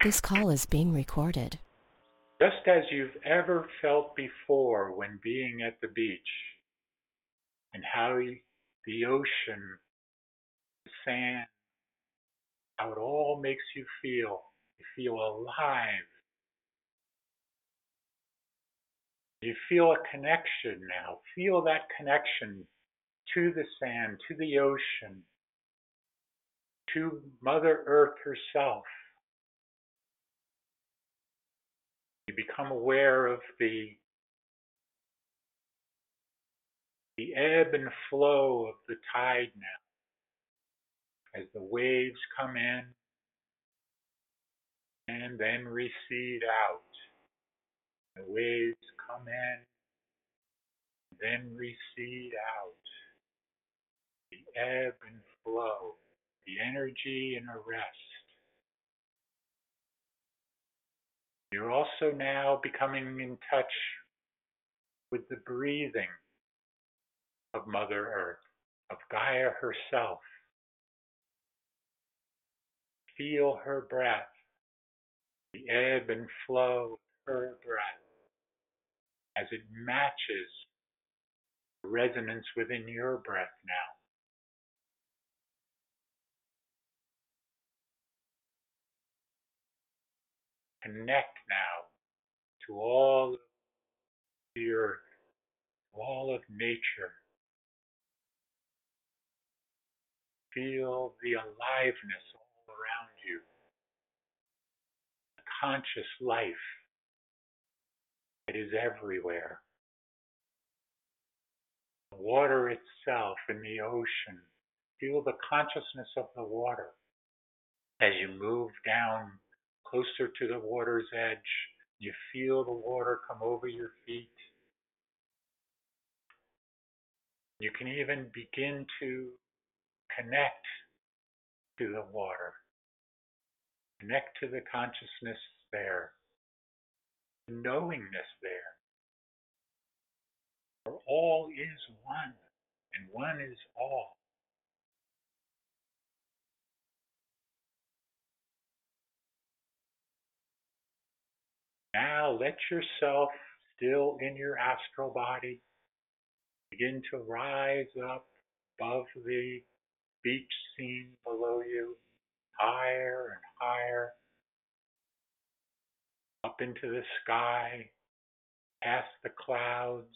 This call is being recorded. Just as you've ever felt before when being at the beach, and how the ocean, the sand, how it all makes you feel. You feel alive. You feel a connection now. Feel that connection to the sand, to the ocean, to Mother Earth herself. You become aware of the ebb and flow of the tide now, as the waves come in and then recede out. The waves come in, then recede out. The ebb and flow, the energy and a rest. You're also now becoming in touch with the breathing of Mother Earth, of Gaia herself. Feel her breath, the ebb and flow of her breath, as it matches the resonance within your breath now. Connect now to all of the earth, to all of nature. Feel the aliveness all around you, the conscious life that is everywhere. The water itself in the ocean. Feel the consciousness of the water as you move down closer to the water's edge. You feel the water come over your feet. You can even begin to connect to the water. Connect to the consciousness there, the knowingness there. For all is one, and one is all. Now let yourself, still in your astral body, begin to rise up above the beach scene below you, higher and higher, up into the sky, past the clouds,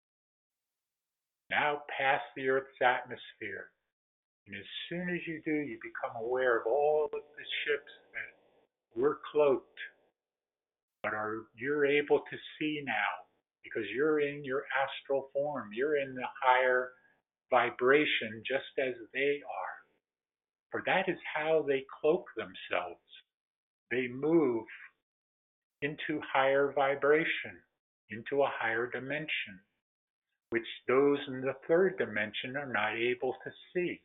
now past the Earth's atmosphere. And as soon as you do, you become aware of all of the ships that were cloaked, but you're able to see now because you're in your astral form. You're in the higher vibration just as they are. For that is how they cloak themselves. They move into higher vibration, into a higher dimension, which those in the third dimension are not able to see.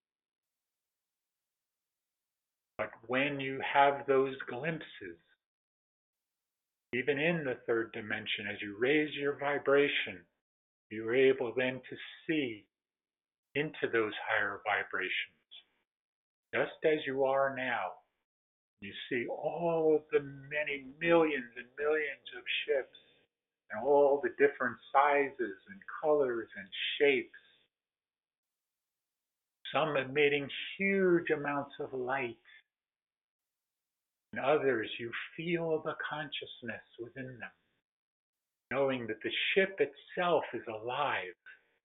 But when you have those glimpses, even in the third dimension, as you raise your vibration, you're able then to see into those higher vibrations, just as you are now. You see all of the many millions and millions of ships and all the different sizes and colors and shapes, some emitting huge amounts of light, and others you feel the consciousness within them, knowing that the ship itself is alive.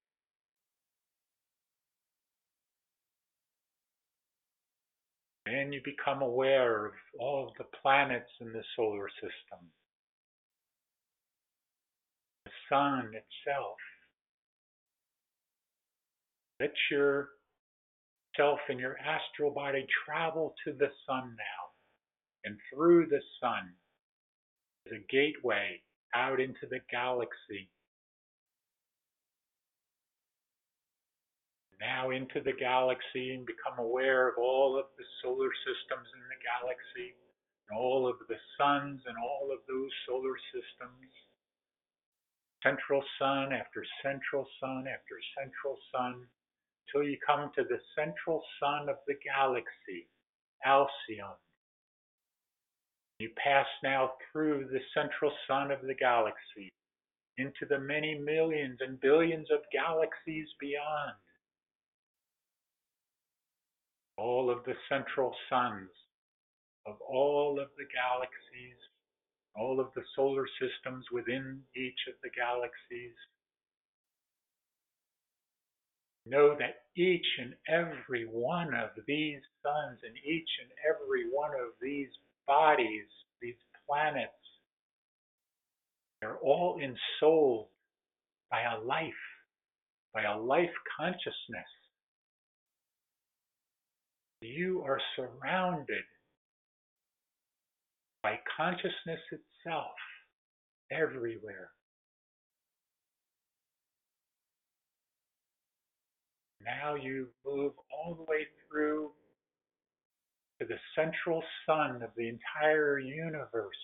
And you become aware of all of the planets in the solar system, the sun itself. Let yourself in your astral body travel to the sun now, and through the sun is a gateway out into the galaxy. Now into the galaxy, and become aware of all of the solar systems in the galaxy, and all of the suns and all of those solar systems. Central sun after central sun after central sun, till you come to the central sun of the galaxy, Alcyon. You pass now through the central sun of the galaxy into the many millions and billions of galaxies beyond. All of the central suns of all of the galaxies, all of the solar systems within each of the galaxies. Know that each and every one of these suns and each and every one of these bodies, these planets, they're all ensouled by a life consciousness. You are surrounded by consciousness itself everywhere. Now you move all the way through to the central sun of the entire universe,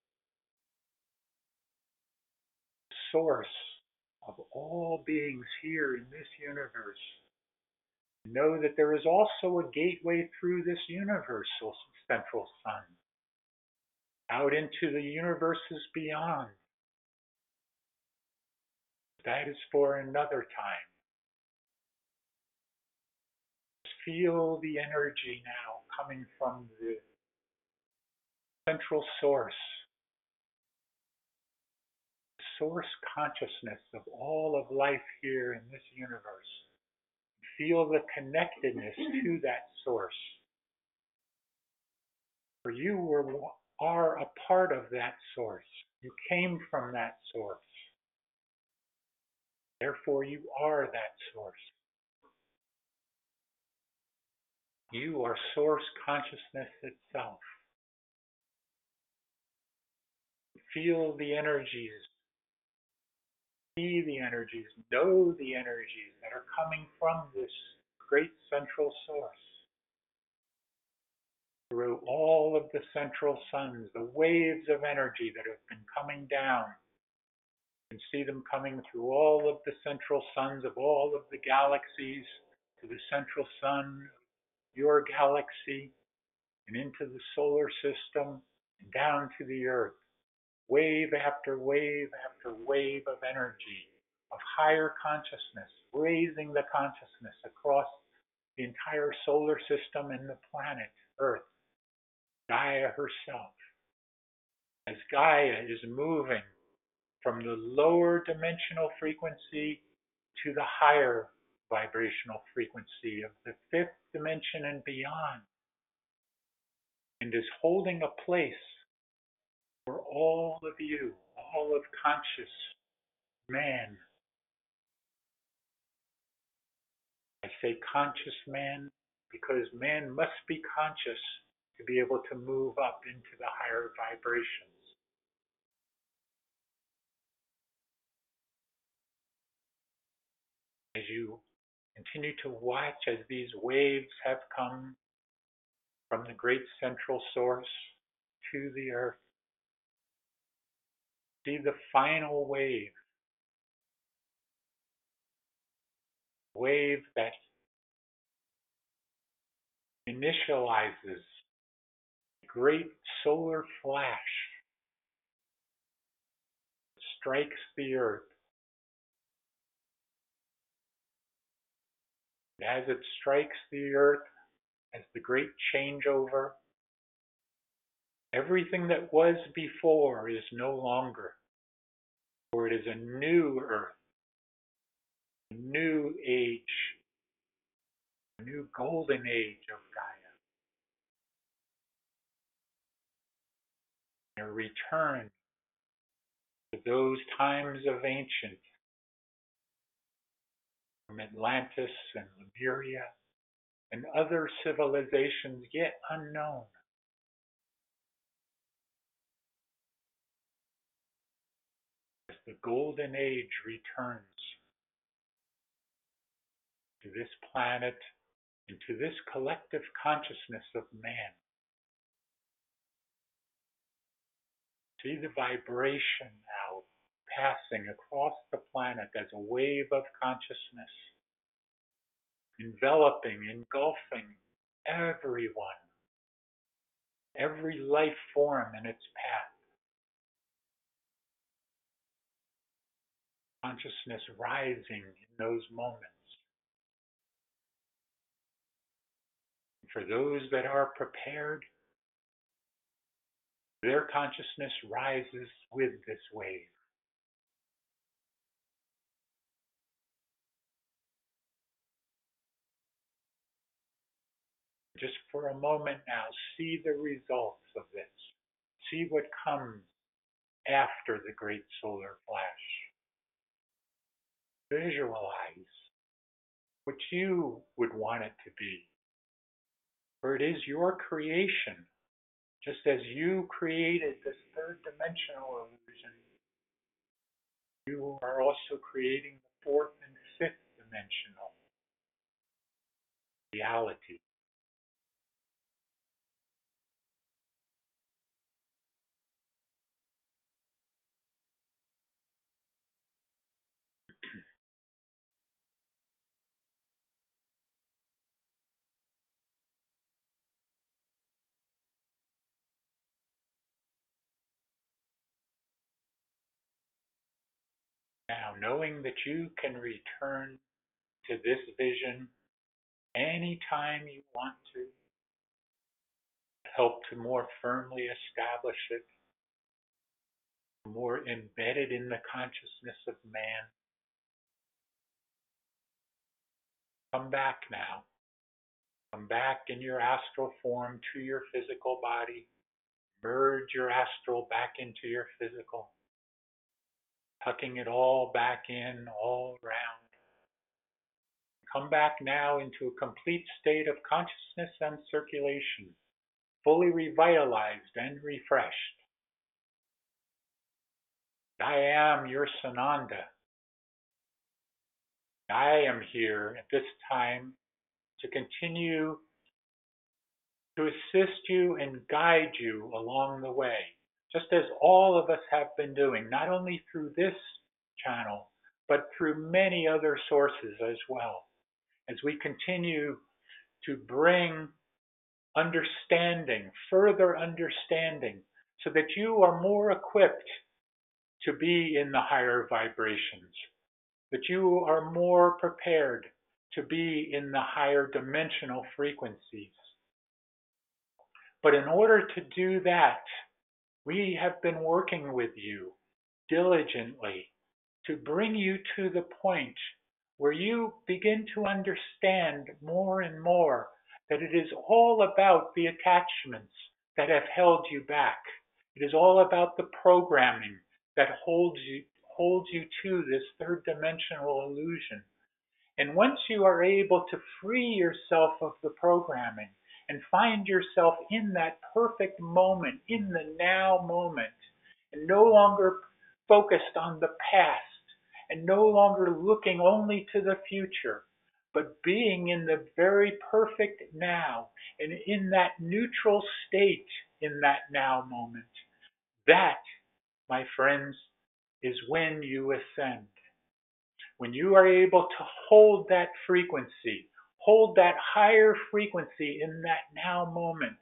source of all beings here in this universe. Know that there is also a gateway through this universal central sun out into the universes beyond. That is for another time. Feel the energy now coming from the central source consciousness of all of life here in this universe. Feel the connectedness to that source. For you are a part of that source. You came from that source. Therefore, you are that source. You are source consciousness itself. Feel the energies. See the energies. Know the energies that are coming from this great central source. Through all of the central suns, the waves of energy that have been coming down. You can see them coming through all of the central suns of all of the galaxies to the central sun, your galaxy, and into the solar system, and down to the earth. Wave after wave after wave of energy, of higher consciousness, raising the consciousness across the entire solar system and the planet, Earth, Gaia herself. As Gaia is moving from the lower dimensional frequency to the higher vibrational frequency of the fifth dimension and beyond, and is holding a place for all of you, all of conscious man. I say conscious man because man must be conscious to be able to move up into the higher vibrations. As you continue to watch as these waves have come from the great central source to the earth, see the final wave that initializes a great solar flash, strikes the earth. And as it strikes the earth, as the great changeover, everything that was before is no longer, for it is a new earth, a new age, a new golden age of Gaia. A return to those times of ancient, from Atlantis and Lemuria and other civilizations yet unknown. As the golden age returns to this planet and to this collective consciousness of man. See the vibration now passing across the planet as a wave of consciousness, enveloping, engulfing everyone. every life form in its path. Consciousness rising in those moments. For those that are prepared, their consciousness rises with this wave. Just for a moment now, see the results of this. See what comes after the great solar flash. Visualize what you would want it to be. For it is your creation, just as you created this third dimensional illusion. You are also creating the fourth and fifth dimensional reality. Now, knowing that you can return to this vision anytime you want to, help to more firmly establish it, more embedded in the consciousness of man. Come back now. Come back in your astral form to your physical body. Merge your astral back into your physical, tucking it all back in, all around. Come back now into a complete state of consciousness and circulation, fully revitalized and refreshed. I am your Sananda. I am here at this time to continue to assist you and guide you along the way, just as all of us have been doing, not only through this channel, but through many other sources as well, as we continue to bring understanding, further understanding, so that you are more equipped to be in the higher vibrations, that you are more prepared to be in the higher dimensional frequencies. But in order to do that, we have been working with you diligently to bring you to the point where you begin to understand more and more that it is all about the attachments that have held you back. It is all about the programming that holds you to this third dimensional illusion. And once you are able to free yourself of the programming and find yourself in that perfect moment, in the now moment, and no longer focused on the past, and no longer looking only to the future, but being in the very perfect now, and in that neutral state in that now moment, that, my friends, is when you ascend. When you are able to hold that frequency, hold that higher frequency in that now moment,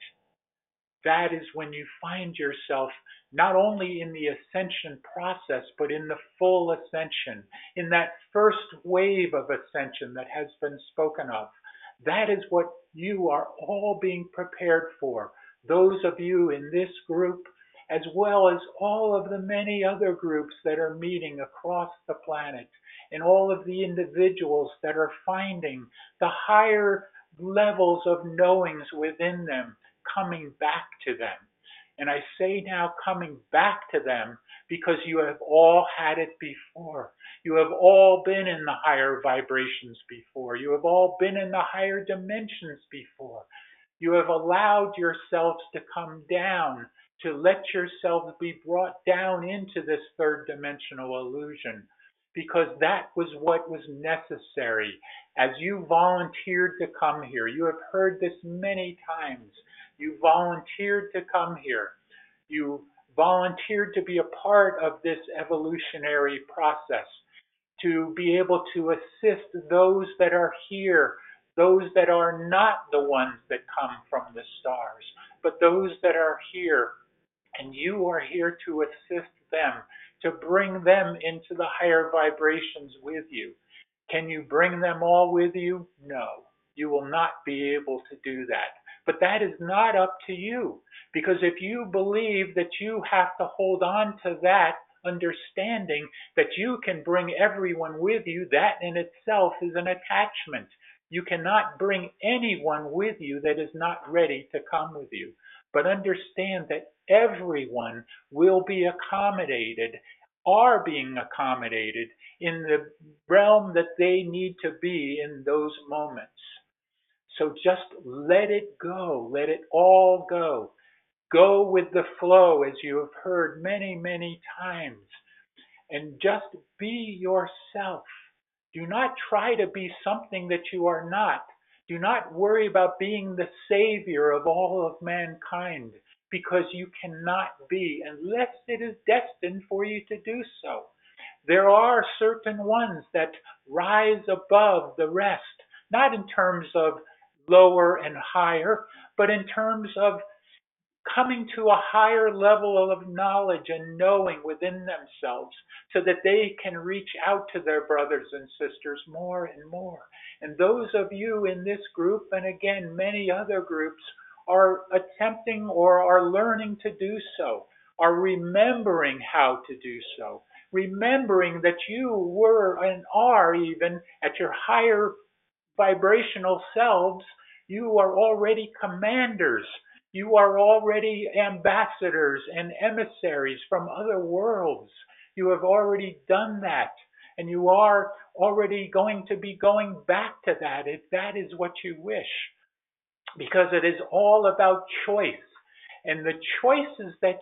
that is when you find yourself not only in the ascension process, but in the full ascension, in that first wave of ascension that has been spoken of. That is what you are all being prepared for. Those of you in this group, as well as all of the many other groups that are meeting across the planet, and all of the individuals that are finding the higher levels of knowings within them coming back to them. And I say now coming back to them because you have all had it before. You have all been in the higher vibrations before. You have all been in the higher dimensions before. You have allowed yourselves to come down, to let yourselves be brought down into this third dimensional illusion, because that was what was necessary. As you volunteered to come here, you have heard this many times. You volunteered to come here. You volunteered to be a part of this evolutionary process, to be able to assist those that are here, those that are not the ones that come from the stars, but those that are here. And you are here to assist them, to bring them into the higher vibrations with you. Can you bring them all with you? No, you will not be able to do that. But that is not up to you, because if you believe that you have to hold on to that understanding that you can bring everyone with you, that in itself is an attachment. You cannot bring anyone with you that is not ready to come with you. But understand that everyone will be accommodated, are being accommodated in the realm that they need to be in those moments. So just let it go. Let it all go. Go with the flow, as you have heard many, many times, and just be yourself. Do not try to be something that you are not. Do not worry about being the savior of all of mankind, because you cannot be unless it is destined for you to do so. There are certain ones that rise above the rest, not in terms of lower and higher, but in terms of coming to a higher level of knowledge and knowing within themselves so that they can reach out to their brothers and sisters more and more. And those of you in this group, and again, many other groups, are attempting or are learning to do so, are remembering how to do so, remembering that you were and are even at your higher vibrational selves. You are already commanders. You are already ambassadors and emissaries from other worlds. You have already done that. And you are already going to be going back to that if that is what you wish. Because it is all about choice. And the choices that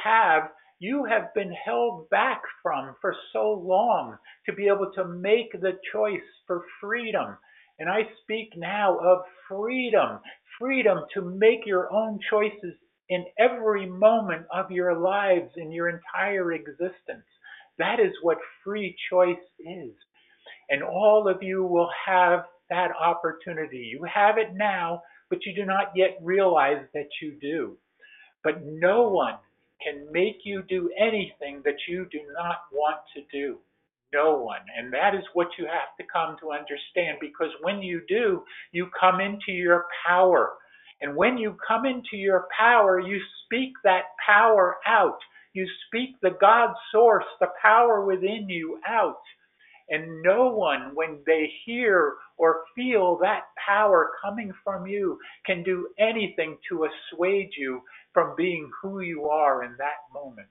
you have been held back from for so long to be able to make the choice for freedom. And I speak now of freedom, freedom to make your own choices in every moment of your lives, in your entire existence. That is what free choice is. And all of you will have that opportunity. You have it now, but you do not yet realize that you do. But no one can make you do anything that you do not want to do. No one. And that is what you have to come to understand, because when you do, you come into your power. And when you come into your power, you speak that power out. You speak the God source, the power within you out. And no one, when they hear or feel that power coming from you, can do anything to assuage you from being who you are in that moment.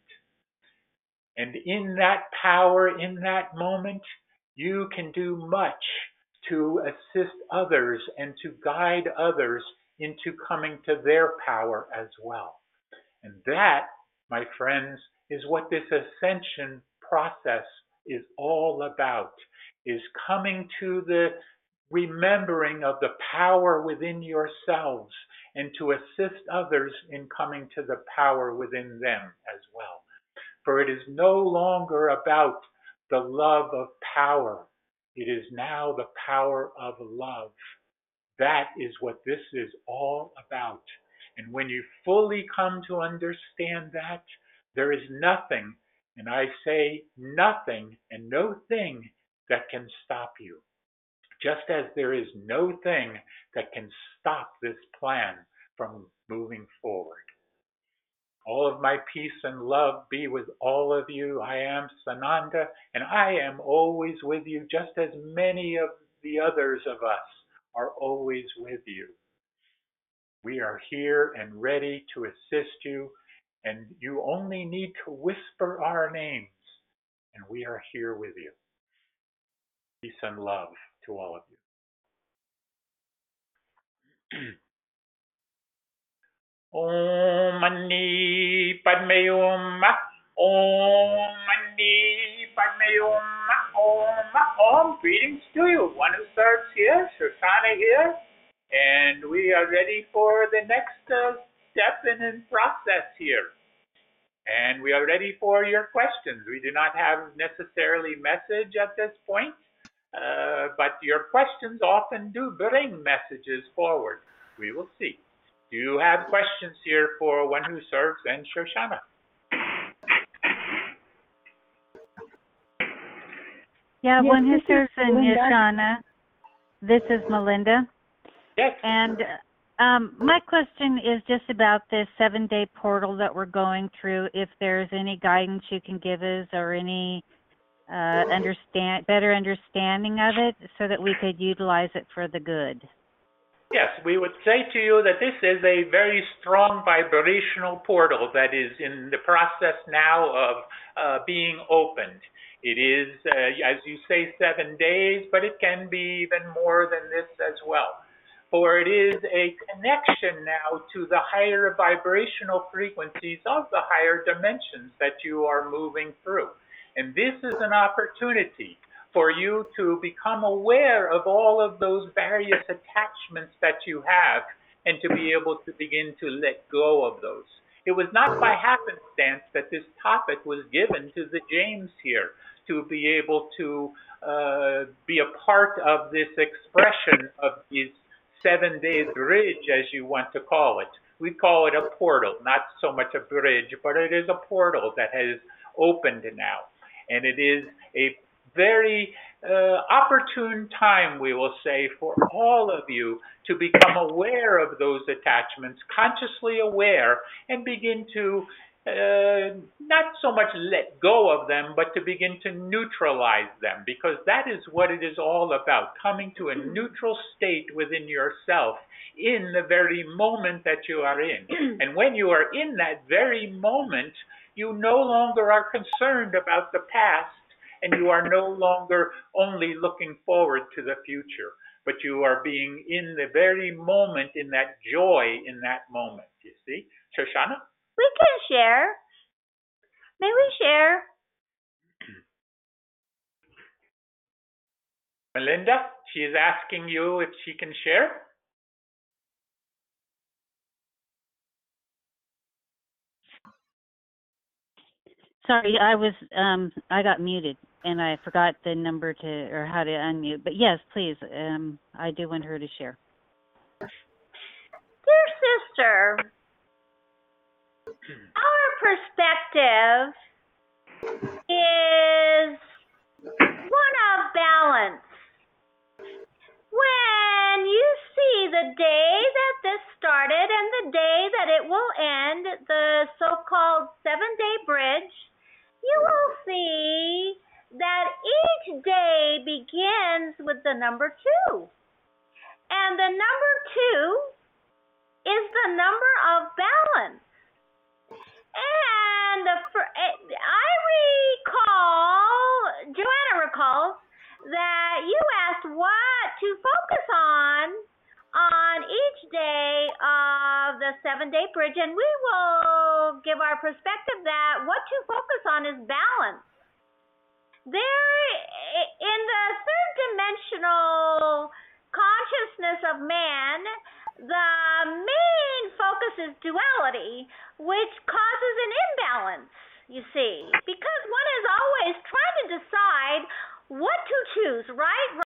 And in that power, in that moment, you can do much to assist others and to guide others into coming to their power as well. And that, my friends, is what this ascension process is all about, is coming to the remembering of the power within yourselves and to assist others in coming to the power within them as well. For it is no longer about the love of power. It is now the power of love. That is what this is all about. And when you fully come to understand that, there is nothing, and I say nothing and no thing that can stop you. Just as there is no thing that can stop this plan from moving forward. All of my peace and love be with all of you. I am Sananda, and I am always with you, just as many of the others of us are always with you. We are here and ready to assist you, and you only need to whisper our names, and we are here with you. Peace and love to all of you. Om Mani Padme Hum. Om Mani Padme Hum. Om. Greetings to you. One who starts here, Shoshana here. And we are ready for the next step in process here. And we are ready for your questions. We do not have necessarily message at this point, but your questions often do bring messages forward. We will see. Do you have questions here for One Who Serves and Shoshana? Yeah, Yes, One Who this is Serves and Melinda. Shoshana. This is Melinda. Yes. And my question is just about this 7-day portal that we're going through. If there's any guidance you can give us or any better understanding of it so that we could utilize it for the good. Yes, we would say to you that this is a very strong vibrational portal that is in the process now of being opened. It is, as you say, 7 days, but it can be even more than this as well. For it is a connection now to the higher vibrational frequencies of the higher dimensions that you are moving through. And this is an opportunity for you to become aware of all of those various attachments that you have and to be able to begin to let go of those. It was not by happenstance that this topic was given to the James here to be able to be a part of this expression of these 7-day bridge, as you want to call it. We call it a portal, not so much a bridge, but it is a portal that has opened now. And it is a very opportune time, we will say, for all of you to become aware of those attachments, consciously aware, and begin to not so much let go of them, but to begin to neutralize them, because that is what it is all about, coming to a neutral state within yourself in the very moment that you are in. And when you are in that very moment, you no longer are concerned about the past, and you are no longer only looking forward to the future, but you are being in the very moment, in that joy in that moment, you see? Shoshana? We can share. May we share? Melinda, she is asking you if she can share. Sorry, I got muted and I forgot the number or how to unmute. But yes, please, I do want her to share. Dear sister, our perspective is one of balance. When you see the day that this started and the day that it will end, the so-called 7-day bridge, you will see that each day begins with the number 2. And the number 2 is the number of balance. And Joanna recalls that you asked what to focus on each day of the 7-day bridge, and we will give our perspective that what to focus on is balance. There, in the third dimensional consciousness of man, the main focus is duality, which causes an imbalance, you see, because one is always trying to decide what to choose, right?